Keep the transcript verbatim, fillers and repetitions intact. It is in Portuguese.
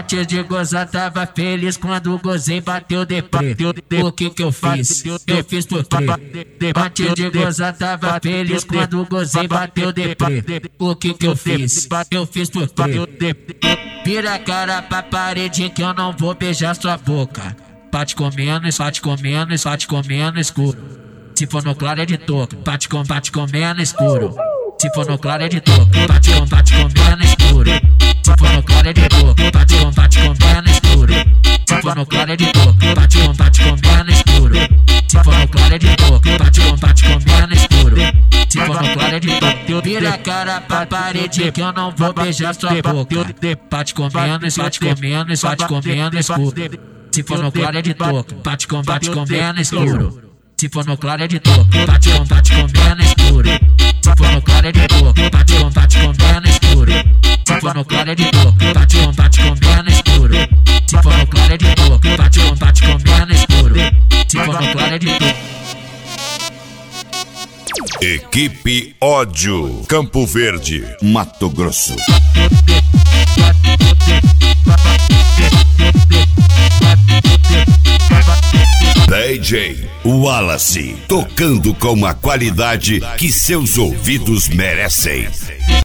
Antes de gozar tava feliz, quando gozei bateu depois. O que que eu fiz? Eu fiz por quê? Antes de gozar tava feliz, quando gozei bateu depois. O que que eu fiz? Eu fiz por quê? Vira a cara pra parede que eu não vou beijar sua boca. Bate comendo, bate comendo, bate comendo escuro. Se for no claro é de toco, bate com, bate comendo escuro. Se for no claro é de toco, bate com, bate comendo escuro. Se for no claro é de toco, bate com, bate comendo escuro. Se for no claro é de toco, bate com, bate comendo escuro. Se for no claro é de toco, bate com, bate comendo escuro. Se for no claro é de toco, vira a cara pra parede que eu não vou beijar sua boca. Bate comendo, bate comendo, bate comendo escuro. Se for no claro é de toco, bate com, bate comendo escuro. Se for no claro é de toco, bate com, bate comendo escuro. Se for no claro é de toco, bate com, bate comendo escuro. Se for no claro é de toco, bate com, bate comendo escuro. Se for no claro é de toco, bate com, bate comendo escuro. Se for no claro é de toco. Equipe Ódio, Campo Verde, Mato Grosso. D J Wallace, tocando com a qualidade que seus ouvidos merecem.